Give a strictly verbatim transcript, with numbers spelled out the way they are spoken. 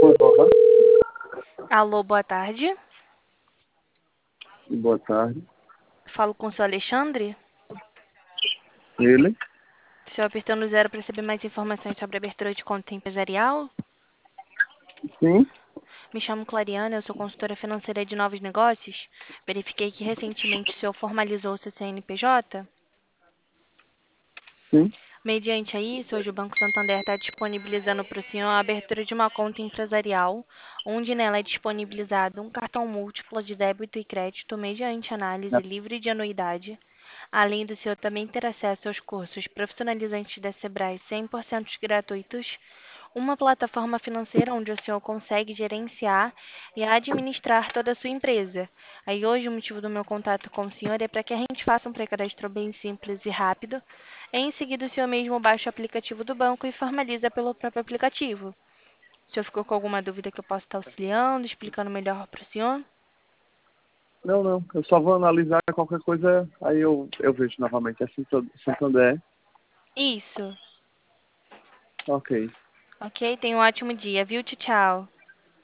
Olá, Alô, boa tarde. boa tarde. Falo com o senhor Alexandre. Ele? Estou apertando zero para saber mais informações sobre a abertura de conta empresarial. Sim, Me chamo Clariana, eu sou consultora financeira de novos negócios. Verifiquei que recentemente o senhor formalizou seu C N P J. sim. Mediante a isso, hoje o Banco Santander está disponibilizando para o senhor a abertura de uma conta empresarial, onde nela é disponibilizado um cartão múltiplo de débito e crédito mediante análise livre de anuidade. Além do senhor também ter acesso aos cursos profissionalizantes da Sebrae cem por cento gratuitos, uma plataforma financeira onde o senhor consegue gerenciar e administrar toda a sua empresa. Aí hoje o motivo do meu contato com o senhor é para que a gente faça um pré-cadastro bem simples e rápido. Em seguida, o senhor mesmo baixa o aplicativo do banco e formaliza pelo próprio aplicativo. O senhor ficou com alguma dúvida que eu possa estar auxiliando, explicando melhor para o senhor? Não, não. Eu só vou analisar qualquer coisa, aí eu, eu vejo novamente. É Santo- Santander. Isso. Ok. Ok, tenha um ótimo dia, viu? Tchau, tchau.